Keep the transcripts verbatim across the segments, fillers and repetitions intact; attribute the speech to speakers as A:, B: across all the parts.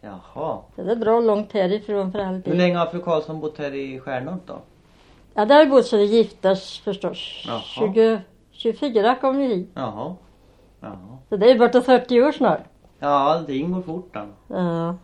A: Jaha.
B: Så det är bra långt härifrån för allt.
A: Hur länge har fru Karlsson bott här i Stjärnort då?
B: Ja, där har vi bott så det giftas förstås.
A: Jaha.
B: tjugo, tjugofyra kom vi hit.
A: Jaha. Jaha.
B: Så det är borta fyrtio år snart.
A: Ja, allting går fort då.
B: Ja.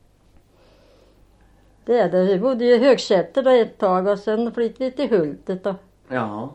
B: Det är det. Vi bodde i Högsäter då ett tag och sen flyttade vi till Hultet då.
A: Jaha.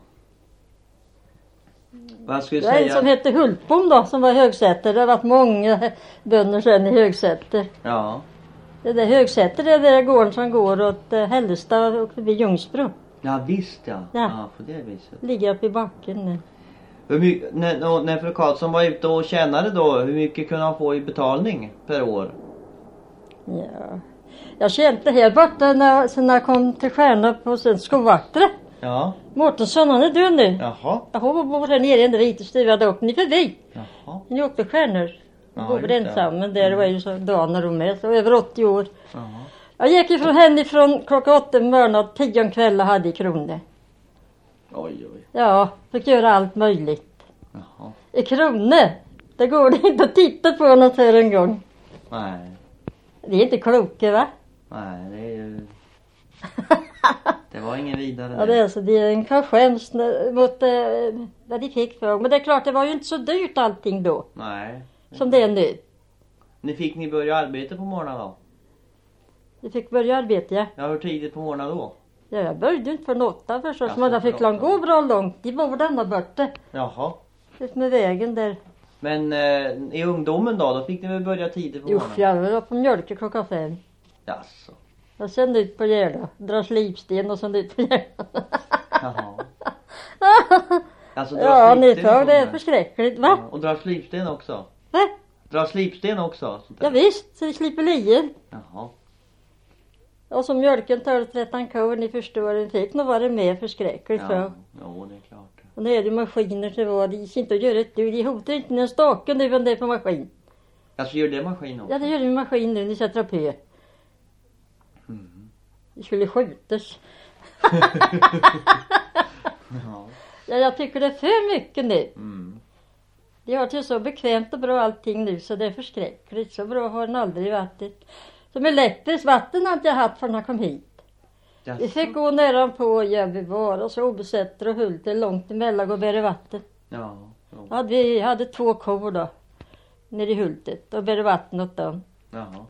A: Vad skulle
B: Det
A: jag
B: var
A: säga?
B: en som hette Hultbom då som var i Högsäter. Det har varit många bönder sen i Högsäter.
A: Ja.
B: Det där Högsäter det är där gården som går åt uh, Hällestad och förbi Ljungsbro.
A: Ja, visst ja.
B: Ja.
A: Ja, på det viset.
B: Ligger uppe i backen nu.
A: Hur mycket, när, när fru Karlsson var ute och tjänade då, hur mycket kunde han få i betalning per år?
B: Ja. Jag kände här borta när, sen när jag kom till Stjärna på sen skovvaktre.
A: Ja.
B: Mårtensson, han är död nu.
A: Jaha.
B: Jag bor här nere i en vit stuvade upp ni förbi.
A: Jaha.
B: Ni åkte Stjärnor. Jag
A: Ja,
B: bor
A: just det.
B: ensam, men där var ju så danar och med, så över åttio år.
A: Jaha.
B: Jag gick ifrån henne från klockan åtta på morgonen och tio om kvällen hade i kronor.
A: Oj, oj.
B: Ja, fick göra allt möjligt.
A: Jaha.
B: I kronor, det går det inte att titta på något för en gång.
A: Nej.
B: Det är inte kloka, va?
A: Nej, det är ju... Det var ingen vidare.
B: Ja, det är så. Det är en kan skäms när- mot eh, vad de fick för. Men det är klart, det var ju inte så dyrt allting då.
A: Nej.
B: Som det är nu.
A: Ni fick ni börja arbeta på morgonen då?
B: Vi fick börja arbeta, ja.
A: Ja, hur tidigt på morgonen då?
B: Ja, jag började inte för åtta förstås.
A: Ja,
B: Men
A: så
B: jag fick
A: för
B: långt
A: åtta.
B: gå bra långt. De bor där borta.
A: Jaha.
B: Ut med vägen där.
A: Men eh, i ungdomen då, då fick ni väl börja tidigt på
B: Jo,
A: morgonen?
B: jag var på mjölke klockan fem.
A: Jaså.
B: Och sen ut på Gärda. Dra slipsten och sen ut på Gärda.
A: Jaha. Alltså, dra
B: Ja, ni
A: slipsten
B: tar
A: och
B: det är
A: sånt där.
B: förskräckligt, va?
A: Ja, och dra slipsten också?
B: Va?
A: Dra slipsten också? Sånt där.
B: Ja, visst, så vi slipper lien.
A: Jaha.
B: Och så mjölken tolv tretton kor, ni förstår, den fick nog vara med förskräckligt
A: Ja,
B: för.
A: jo, det är klart.
B: Och nu är det maskiner till vad, det gick inte att göra ett dugg. De hotar inte en stake nu, men det är på maskin.
A: Alltså, gör det maskin också?
B: Ja, det gör det med maskin nu, ni sätter på.
A: Mm.
B: Det skulle skjutas.
A: Ja.
B: Ja, jag tycker det är för mycket nu.
A: Mm.
B: Det har till så bekvämt och bra allting nu så det är förskräckligt. Så bra har den aldrig varit. Så med Läppes vatten har inte jag haft förrän jag kom hit.
A: Jaså?
B: Vi fick gå nära på Gävleborg och så obesätter och Hulten långt emellan och bära vatten.
A: Ja. Jo.
B: Ja, vi hade två kor då. Nere i Hultet och bära vatten åt dem.
A: Jaha.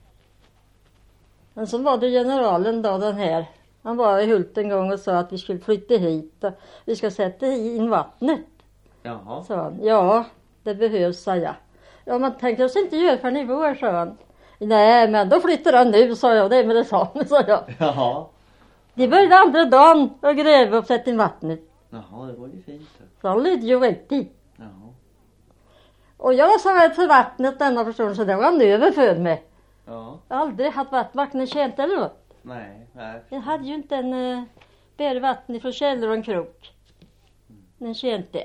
B: Men så var det generalen då, den här. Han var i Hult en gång och sa att vi skulle flytta hit. Och vi ska sätta in vattnet.
A: Jaha.
B: Sa han. Ja, det behövs, sa jag. Ja, man tänkte oss inte göra för nivåer, sa han. Nej, men då flyttar han nu, sa jag. Det är med detsamma, sa jag.
A: Jaha.
B: De började andra dagen och gräva och sätta in vattnet.
A: Jaha, det var ju fint.
B: Så han lydde ju rätt i.
A: Jaha.
B: Och jag sa rätt för vattnet denna person, så det var han över för mig.
A: Ja.
B: Jag har aldrig haft vattnet känt eller något.
A: Nej, nej.
B: Jag hade ju inte en uh, bärvatten från källor och en krok. Den kände.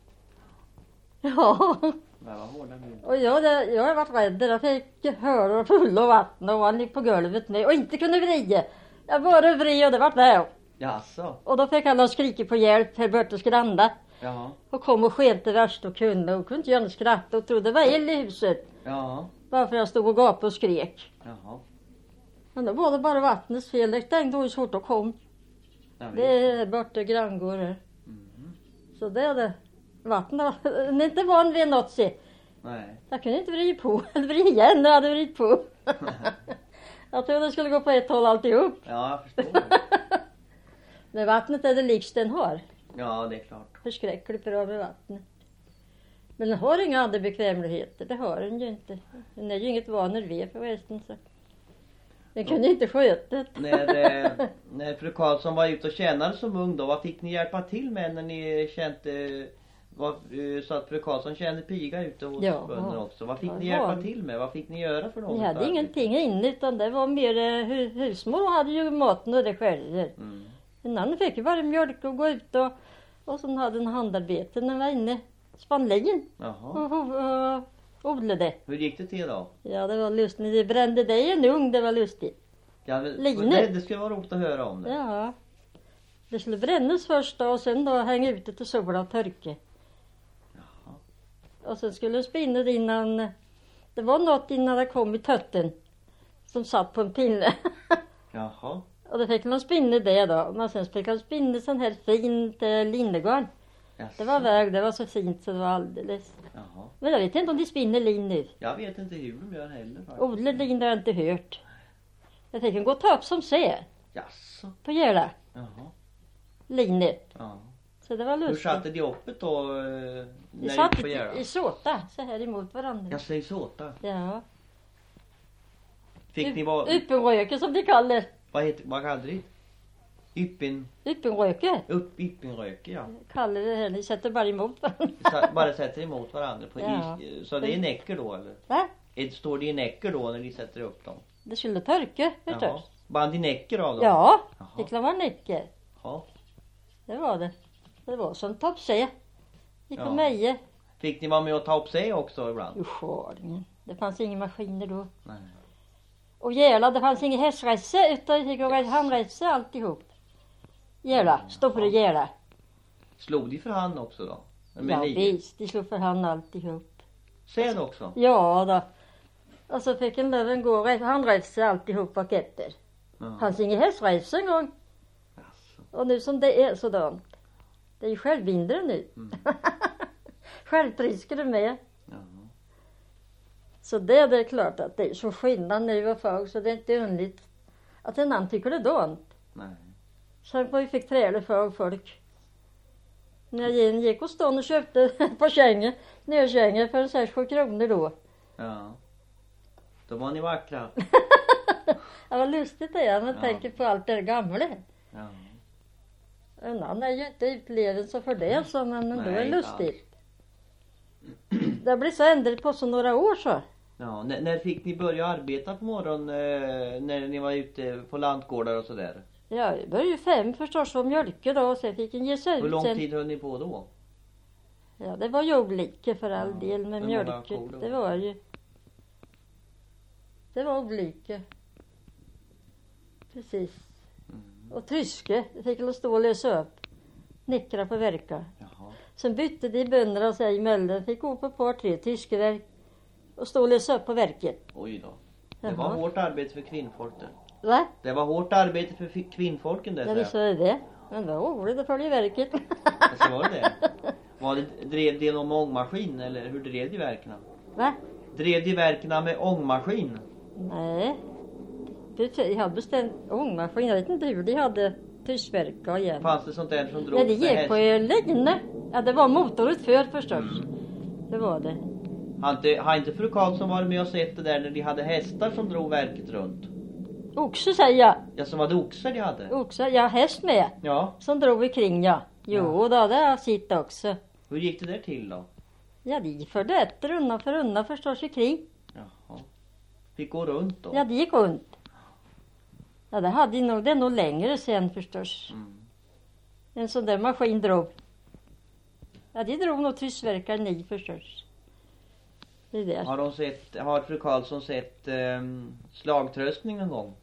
B: Ja.
A: Det var hårda bilder.
B: Och jag, det, jag har varit rädd. Jag fick höra fulla av vatten och han gick på golvet med och inte kunde vrida. Jag bara vred och det var med.
A: Jaså?
B: Och då fick alla skrika på hjälp här borta skranda.
A: Jaha.
B: Och kom och sken till värst och kunde. Och kunde inte göra skratta och trodde det var eld i huset.
A: Jaha.
B: Bara för jag stod och gapade och skrek.
A: Jaha.
B: Men då var det bara vattnets fel. Det tänkte hur svårt att kom.
A: Jag vet.
B: Det är borta granngårdar.
A: Mm.
B: Så det är det. Vattnet är inte van vid något se.
A: Nej.
B: Jag kunde inte vrida på. Eller vrida igen när jag hade vridit på. Jag trodde det skulle gå på ett håll alltihop.
A: Ja, jag förstår.
B: Men vattnet är det likst den har.
A: Ja, det är klart.
B: Förskräckligt bra med vattnet. Men den har inga andra bekvämligheter. Det har den ju inte. Den är ju inget vaner vid förresten. Så. Den kunde inte sköta det.
A: När, eh, när fru Karlsson var ute och tjänade som ung då, vad fick ni hjälpa till med när ni kände, vad, eh, så att fru Karlsson kände piga ute hos
B: Ja.
A: bönder också? Vad fick
B: Ja,
A: ni
B: det
A: hjälpa
B: var-
A: till med? Vad fick ni göra för något?
B: Vi hade ingenting inne utan det var mer eh, hu- husmor hade ju maten och det själv.
A: Mm.
B: En annan fick ju bara mjölk och gå ut och, och sen hade en handarbete när den var inne. Spann lin
A: Jaha.
B: och, och, och odlade.
A: Hur gick det till då?
B: Ja, det var lustigt. Det brände dig en ung, det var lustigt.
A: Ja, men,
B: Line.
A: det, det skulle vara roligt att höra om det.
B: Ja. Det skulle brännas först då, och sen då hänga ute till solen och torka.
A: Jaha.
B: Och sen skulle det spinna det innan, det var något innan det kom i tötten. som satt på en pinne.
A: Jaha.
B: Och då fick man spinna det då. Men sen fick man spinna sån här fint eh, linnegarn.
A: Jaså.
B: Det var väg, det var så fint så det var alldeles.
A: Jaha.
B: Men jag vet inte om de spinner lin nu.
A: Jag vet inte hur de gör heller faktiskt.
B: Odla lin har jag inte hört. Jag fick en gå och ta upp som ser.
A: Jaså.
B: På Gäla.
A: Jaha.
B: Linet.
A: Ja.
B: Så det var
A: Hur
B: lustigt.
A: satte de uppe då eh, när
B: Vi
A: ni
B: satt
A: gick på
B: i,
A: Gära?
B: i såta så här emot varandra.
A: Jag säger såta.
B: Ja.
A: Fick ni vara...
B: Yppenröke som de kallar.
A: Vad heter, vad kallade det? Yppin...
B: Yppenröke.
A: Upp, yppinröke, ja.
B: Kallar det här. Ni sätter bara emot varandra.
A: Så, bara sätter emot varandra på
B: Ja.
A: is. Så det är näcker då eller?
B: Va?
A: Är- Står det i näcker då när ni sätter upp dem?
B: Det skulle torka
A: Jaha.
B: förstås.
A: Band i näcker av dem?
B: Ja,
A: Jaha.
B: det kan vara näcker.
A: Ja.
B: Det var det. Det var som toppse. Gick
A: Ja.
B: på Meje.
A: Fick ni vara med och ta upp sig också ibland?
B: Usch, ordningen. Det fanns inga maskiner då.
A: Nej.
B: Och Gäla, det fanns ingen hästrace utan det gick att handrace alltihop. Gäla, stora Gäla.
A: Slog de för hand också då? Med
B: Ja
A: nio?
B: visst, de slog för hand alltihop.
A: Sen också?
B: Ja då. Och så fick en löven gå handrace alltihop bak efter.
A: Ja.
B: Fanns ingen hästrace en gång.
A: Jaså.
B: Och nu som det är sådant. Det är ju självbindare nu.
A: Mm.
B: Självtriskare med.
A: Ja.
B: Så det, det är klart att det är så skillnad nu och förr så det är inte underligt att en annan tycker det är dåligt.
A: Nej.
B: Sen på vi fick träle för folk. När jag gick och stod och köpte på känge, nödkänge för sex sju kronor då.
A: Ja. Då var ni vackra.
B: Det var lustigt det, jag
A: Ja.
B: tänker på allt det gamla.
A: Ja.
B: En annan är ju inte utleven så för det så, men ändå är
A: Nej,
B: det lustigt. Det blir så ändrat på så några år så.
A: Ja, när, när fick ni börja arbeta på morgonen eh, när ni var ute på lantgårdar och sådär?
B: Ja, jag började ju fem förstås och mjölka då och sen fick en ge sig
A: Hur
B: ut
A: lång
B: sen.
A: tid höll ni på då?
B: Ja, det var ju olika för all
A: Ja,
B: del med
A: hur många
B: mjölken.
A: kor då?
B: Det var ju. Det var olika. Precis.
A: Mm.
B: Och tyske, det fick väl stå och lösa upp. Nickra på verka.
A: Jaha.
B: Sen bytte de bönderna sig emellan. Fick gå på ett par, tre tyskeverk. Och stå och lösa upp på verket.
A: Oj då. Det
B: Jaha.
A: var hårt arbete för kvinnfolk det.
B: Va?
A: Det var hårt arbete för fi- kvinnfolken det.
B: Ja,
A: säger
B: visst var det det. Men det var roligt att följa verket.
A: Alltså, var det det? Var det, drev de någon med ångmaskin eller hur drev de verkna?
B: Va?
A: Drev de verkna med ångmaskin?
B: Nej. Det, jag hade beställt ångmaskin. Jag vet inte hur de hade tyskverka igen.
A: Fanns det sånt där som drog
B: Ja, det
A: med
B: gick på
A: häst?
B: linne. Ja, det var motoret för förstås.
A: Mm.
B: Det var det.
A: Har inte, har inte fru Karlsson varit med och sett det där när de hade hästar som drog verket runt?
B: Oxe säger jag.
A: Ja, som var det oxar de hade?
B: Oxe, ja häst med.
A: Ja.
B: Som drog vi kring ja. Jo då, det har jag sett också.
A: Hur gick det där till då?
B: Ja, de förde efter undan för undan förstås i kring.
A: Jaha. Fick gå runt då?
B: Ja, det gick runt. Ja, det hade nog, det är nog längre sen förstås.
A: Mm.
B: En sån där maskin drog. Ja, de drog nog tystverkar ni förstås. Det är det.
A: Har, de sett, har fru Karlsson sett ehm, slagtröstning någon gång?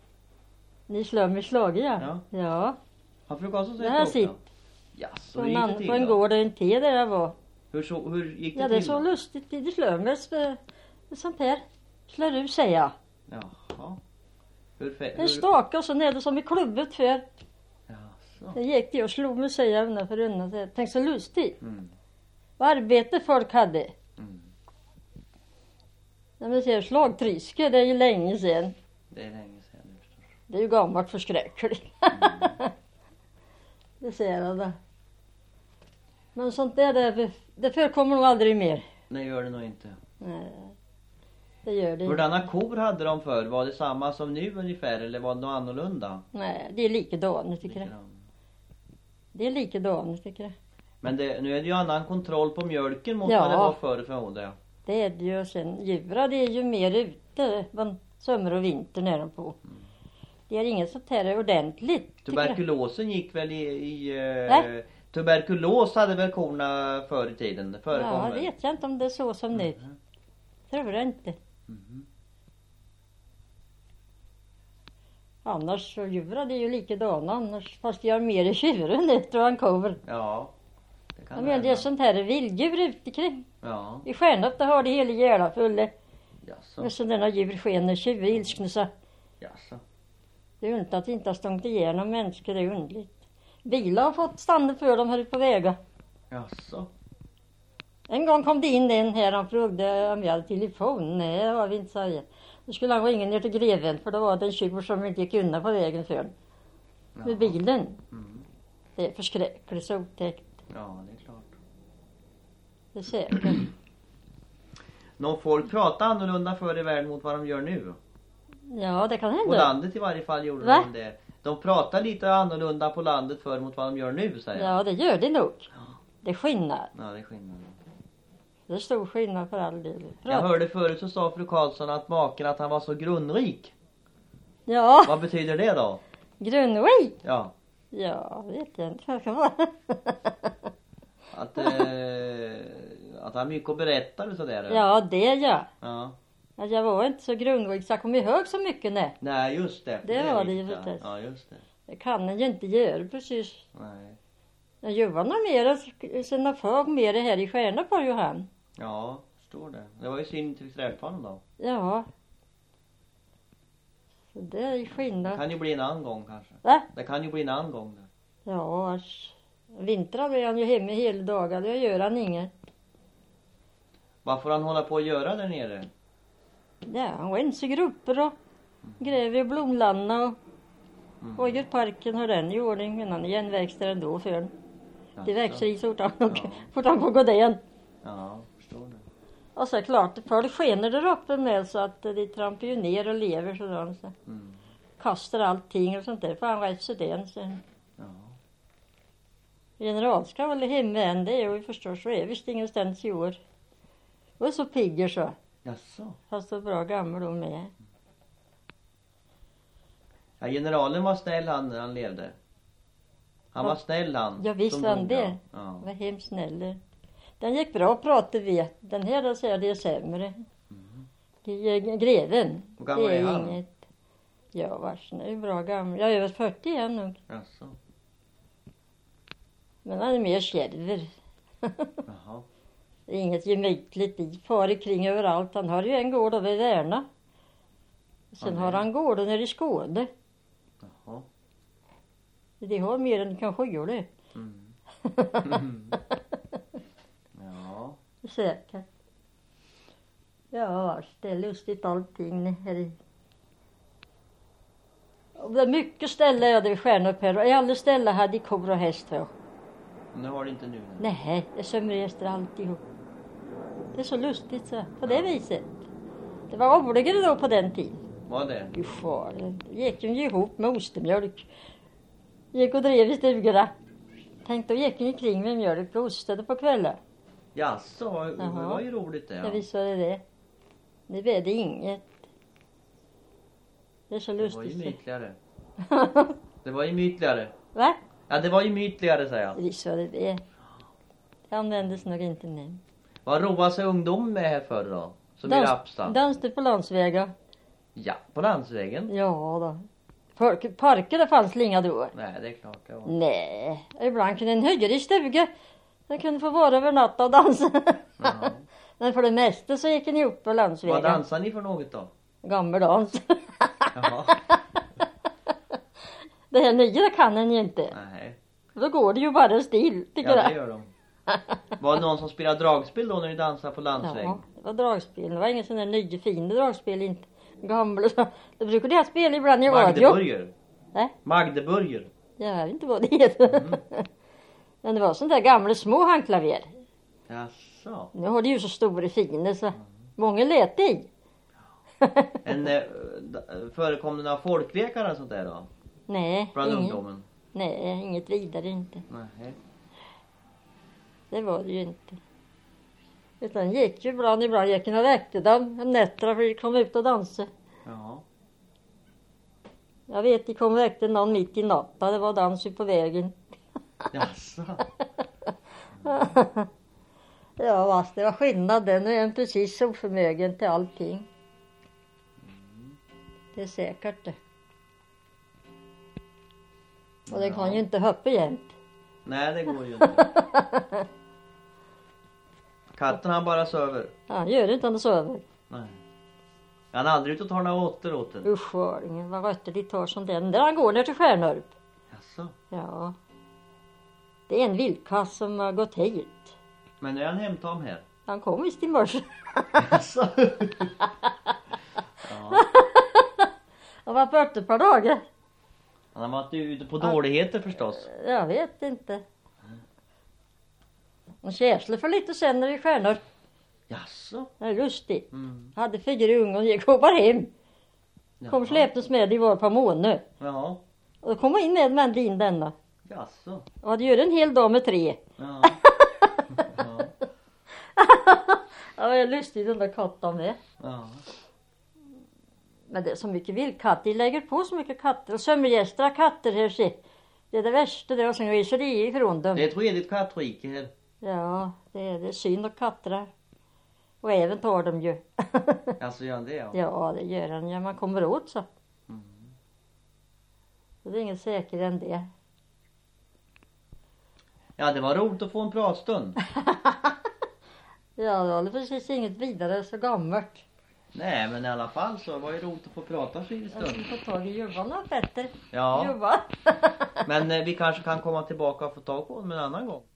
B: Ni slår med slag ja.
A: Ja.
B: Ja.
A: Har fru Karlsson sett
B: Det har jag
A: också?
B: sett.
A: Ja, så
B: På
A: hur
B: en,
A: gick det
B: annan,
A: till
B: på en
A: då?
B: gård där en te där jag var.
A: Hur, så, hur gick det
B: Ja, det är
A: till
B: så
A: då?
B: lustigt. De slår med sp- sånt här. Slår ut säger jag.
A: Jaha. Hur, fe-
B: En
A: hur...
B: stake och så är det som i klubbet för.
A: Jaså.
B: Det gick det och slog mig säger jag undan för undan. Så jag tänkte så lustigt.
A: Mm.
B: Vad arbete folk hade.
A: Mm.
B: När man ser slagtryske, det är ju länge sedan.
A: Det är länge sedan nu förstås.
B: Det är ju gammalt förskräckligt.
A: Mm.
B: Det ser jag då. Men sånt där, det, det förekommer nog aldrig mer.
A: Nej, gör det nog inte.
B: Nej, det gör det.
A: Hurdana kor hade de förr? Var det samma som nu ungefär eller var det något annorlunda?
B: Nej, det är likadant tycker jag.
A: Likadant.
B: Det är likadant tycker jag.
A: Men det, nu är det ju annan kontroll på mjölken mot
B: Ja.
A: vad det var förr förmodar jag.
B: Det är det ju. Sen djura, det är ju mer ute. Men sommar och vinter när de på. Det är inget sånt här ordentligt. tycker jag.
A: Tuberkulosen gick väl i... i eh,
B: Nej.
A: tuberkulos hade väl korna förr i tiden? Förekom
B: Ja,
A: väl?
B: vet jag inte om det är så som nu.
A: Mhm.
B: Tror jag inte.
A: Mhm.
B: Annars så djura, det är ju likadana annars. Fast de har mer i tjuren nu tror jag en kor.
A: Ja. Det kan
B: Jag menar det är
A: hända.
B: sånt här vilddjur ute kring.
A: Ja.
B: I Stjärnöp där har de hela jävla fulla.
A: Jaså.
B: Men så denna djur skener tjugo ilskna så.
A: Jaså.
B: Det är ju inte att det inte har stångt igenom människor, det är underligt. Bilar har fått stanna för dem här på vägar.
A: Jaså.
B: En gång kom det in en här, han frågade om jag hade telefon. Nej, det har vi inte, sa jag. Då skulle han ringa ner till greven, för då var det en tjuv som inte gick undan på vägen för med
A: Jaha.
B: bilen.
A: Mm.
B: Det är förskräckligt så otäckt.
A: Ja, det är klart.
B: Det är säkert.
A: Någon folk pratar annorlunda förr i världen mot vad de gör nu.
B: Ja, det kan
A: På
B: hända.
A: landet i varje fall gjorde
B: Va?
A: de det. De pratar lite annorlunda på landet förr mot vad de gör nu, säger jag.
B: Ja, det gör det nog. Det är skillnad.
A: Ja, det är skillnad.
B: Det är stor skillnad för all del.
A: Jag hörde förut så sa fru Karlsson att maken att han var så grundrik.
B: Ja,
A: Vad betyder det då?
B: grundrik.
A: Ja.
B: Ja, vet jag inte vad det ska vara.
A: Att, eh, att han har mycket att berätta och sådär.
B: Ja, det ja.
A: Ja.
B: Att jag var inte så grundrik så jag kom ihåg så mycket, nej.
A: Nej, just det.
B: Det var det ju
A: viktigt,
B: förstås.
A: ja. Ja, just det.
B: Det kan en ju inte göra precis.
A: Nej.
B: Jag Johan har mer sina fag mer här i stjärna på Johan.
A: Ja, förstår det. Det var ju synd till träffa honom då.
B: Ja. Så det är
A: Det
B: skillnad.
A: kan ju bli en annan gång kanske.
B: Va?
A: Det kan ju bli en annan gång. Där.
B: Ja, asch. Vintrar blir han ju hemma hela dagen. Det gör han inget.
A: Vad får han hålla på att göra där nere?
B: Ja, han rensar grupper och gräver i blomlanna och
A: Mm.
B: och gör parken har den i ordning. Men han är genväxter ändå för den. Det
A: Jaså.
B: växer i så fort han,
A: Ja.
B: fort han får gå den.
A: Ja, förstår det.
B: Och så är klart, för det skener där uppe med så att de trampar ju ner och lever sådär. Så
A: Mm.
B: kastar allting och sånt där. För han rätt den sen.
A: Ja.
B: General ska väl hemma än, det är ju förstås så är visst ingenstans i år. Och så pigger så.
A: Jaså.
B: Fast så bra gammal de med.
A: Ja, generalen var snäll han när han levde. Han
B: Ja.
A: var snäll han.
B: Ja, visst
A: som
B: var han
A: dog,
B: det.
A: Ja.
B: Var hemskt snäll. Den gick bra pratade vi. Den här då säger det är sämre.
A: Mm.
B: Det är greven.
A: Hur gammal
B: det
A: är han?
B: inget. Ja, vars är ju bra gammal. Jag är över fyrtio igen nog.
A: Jaså.
B: Men han är mer kärver.
A: Jaha.
B: Det är inget gemytligt i. Far kring överallt. Han har ju en gård över Värna. Sen
A: Ja,
B: har
A: det.
B: han gården nere i Skåne.
A: Jaha.
B: Det har mer än kanske gör det.
A: Mm. Mm. Ja.
B: Säkert. Ja, vars, det är lustigt allting här i. Och det är mycket ställen jag hade stjärnor upp här. Och i alla ställen hade kor och häst för.
A: Nu har det inte nu.
B: Nej, det sömrester alltihop. Det är så lustigt så, på det viset. Det var roligare då på den tiden.
A: Var det?
B: Ju far, det gick ju ihop med ostemjölk. Gick och drev i stugorna. Tänkte då gick ju kring med mjölk och ostade på kvällen.
A: Jaså, det
B: Jaha.
A: var ju roligt det.
B: Ja,
A: Ja.
B: visst var det det. Nu blev det inget. Det är så
A: Det var ju
B: lustigt.
A: mytligare. Det var ju mytligare.
B: Va?
A: Ja, det var ju mytligare, säger jag.
B: Visst var det det. Det användes nog inte nu.
A: Vad roade sig ungdom med här förr då? Som i Rapstad?
B: Dansade på landsvägar.
A: Ja, på landsvägen.
B: Ja då. Parker, parker det fanns inga då.
A: Nej, det är klart det var.
B: Nej, ibland kunde en höja i stuga. Den kunde få vara över natten och dansa.
A: Jaha.
B: Men för det mesta så gick ni upp på landsvägen.
A: Vad dansar ni för något då?
B: Gammaldans.
A: Jaha.
B: Det här nya kan en ju inte.
A: Nej.
B: Då går det ju bara still, tycker
A: Ja,
B: jag.
A: det gör de. Var det någon som spelade dragspel då när ni dansade på landsväg?
B: Ja, det var dragspel. Det var ingen sån där nya fina dragspel, inte gamla. Så. Det brukade jag spela ibland i radio.
A: Magdeburger?
B: Nej.
A: Magdeburger?
B: Jag vet inte vad det heter.
A: Mm.
B: Men det var sånt där gamla små handklaver.
A: Jaså.
B: Nu har det ju så stora fina så många lät i.
A: En, eh, d- förekom det några folklekar och sånt där då?
B: Nej,
A: Bland
B: inget,
A: ungdomen?
B: nej, inget vidare inte.
A: Nej.
B: Det var det ju inte. Utan gick ju ibland, ibland gick jag och väckte dem om nätterna för att komma ut och dansa.
A: Ja.
B: Jag vet, de kom och väckte någon mitt i natten. Det var dans på vägen.
A: Jaså.
B: Ja, fast det var skillnad. Den är en precis oförmögen till allting. Det är säkert det. Och det kan ju inte hoppa jämt.
A: Nej, det går ju inte. Katten han bara söver.
B: Han gör inte, han sover.
A: Nej. Han är aldrig ute och tar några åtter åt den.
B: Usch vad ingen vad rötter de tar som den. Där han går ner till Stjärnörp.
A: Jaså?
B: Ja. Det är en vildkatt som har gått hit.
A: Men är han hemtam här?
B: Han kom visst i morse.
A: Jaså? Ja.
B: Han var borta ett par dagar.
A: Han har varit ute på dåligheter förstås.
B: Jag vet inte. Och kärsle för lite sen när i Stjärnor.
A: Jaså?
B: Det är lustigt.
A: Mm.
B: Hade fyra ungar och gick bara hem. Kom
A: Jaha.
B: släpptes med i var på månad.
A: Ja.
B: Och då kom jag in med mandlin denna.
A: Jaså?
B: Och hade gjort en hel dag med tre.
A: Ja. Ja.
B: Ja, det är lustigt den där katten med.
A: Ja.
B: Men det är så mycket vildkatt. De lägger på så mycket katter. Och sömmergästra katter här se. Det är det värsta. Det är som reser det ifrån dem.
A: Det är ett redigt kattrike här.
B: Ja, det är, det är synd och kattrar. Och även tar de ju.
A: Alltså gör han det ja.
B: Ja, det gör han. Ja, man kommer åt så.
A: Mm.
B: Så det är inget säkrare än det.
A: Ja, det var roligt att få en pratstund.
B: Ja, det var precis inget vidare så gammalt.
A: Nej, men i alla fall så var det roligt att få prata så i en
B: Jag
A: stund.
B: ska få tag i jobbarna, Petter.
A: Ja,
B: Jobbar.
A: men eh, vi kanske kan komma tillbaka och få tag på dem en annan gång.